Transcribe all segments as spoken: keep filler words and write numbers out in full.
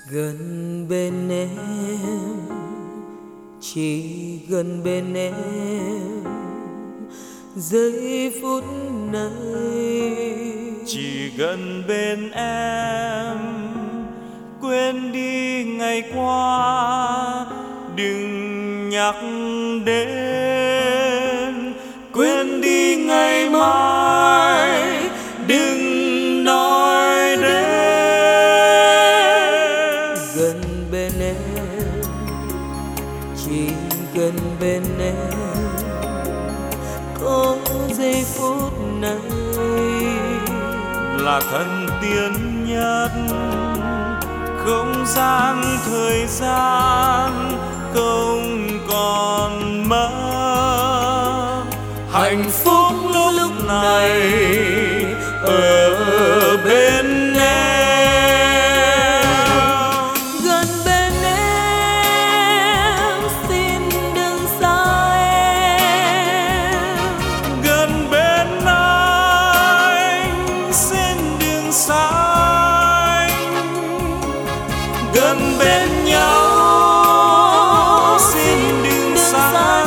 Gần bên em, chỉ gần bên em giây phút này. Chỉ gần bên em, quên đi ngày qua, đừng nhắc đến. Quên đi ngày mai, đừng nói đến. Gần bên em, chỉ gần bên em có giây phút này là thân tiên nhất. Không gian thời gian không còn mất. Hạnh phúc lúc này ở bên em. Gần bên em, xin đừng xa em. Gần bên anh, xin đừng xa anh. Gần bên nhau, xin đừng xa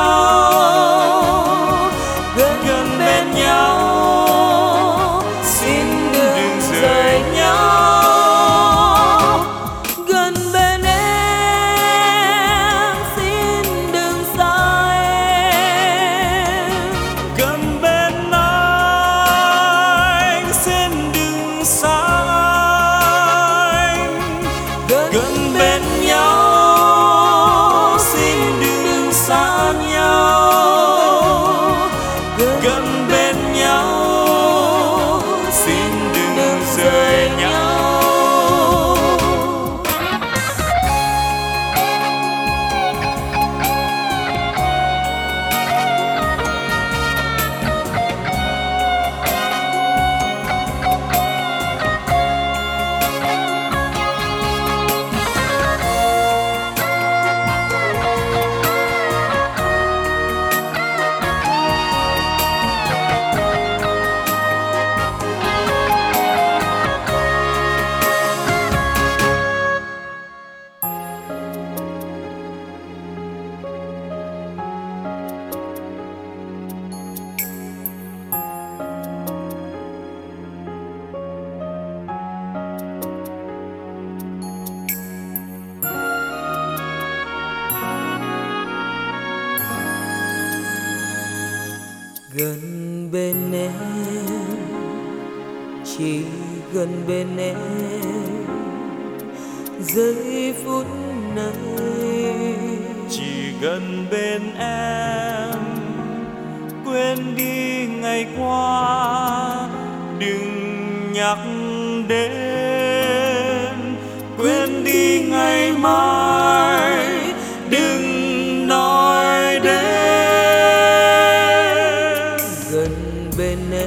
nhau. Gần bên nhau, xin đừng rời nhau. Gần bên em, xin đừng xa em. Gần bên anh, xin đừng xa anh. Gần bên nhau, xin đừng xa nhau. Gần bên nhau, xin đừng rời nhau. Gần bên em, chỉ gần bên em giây phút này. Chỉ gần bên em, quên đi ngày qua, đừng nhắc đến. Quên đi ngày mai, đừng nói đến. Gần bên em,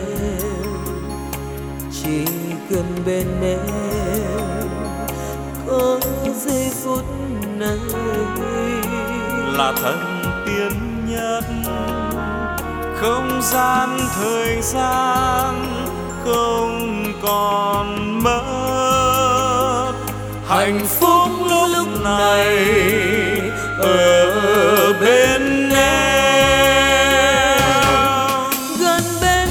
chỉ gần bên em có giây phút này là thân tiên nhất. Không gian thời gian không còn mất. Hạnh phúc lúc này ở bên em. Gần bên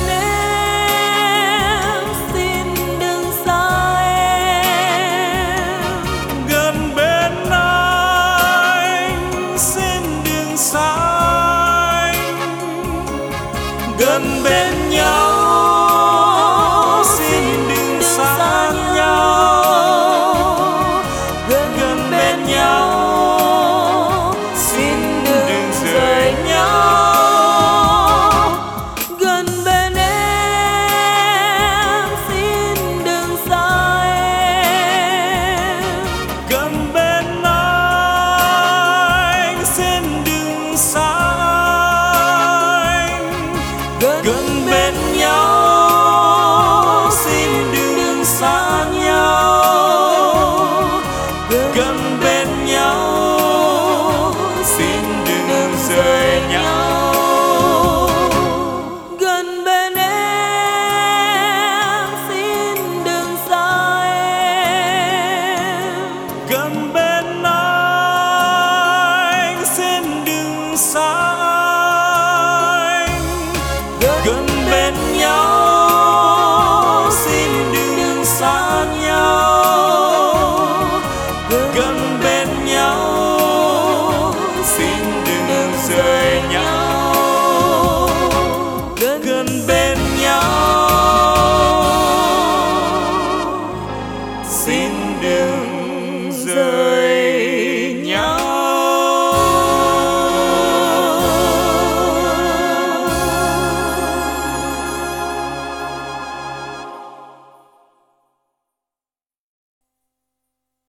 em, xin đừng xa em. Gần bên anh, xin đừng xa anh. Gần bên nhau, xin đừng xa nhau. Gần bên nhau, xin đừng rời nhau. Gần bên em, xin đừng xa em. Gần bên anh, xin đừng xa anh. Gần bên nhau, xin đừng xa nhau. Gần bên nhau, xin đừng rời nhau. Gần bên em, xin đừng xa em. gần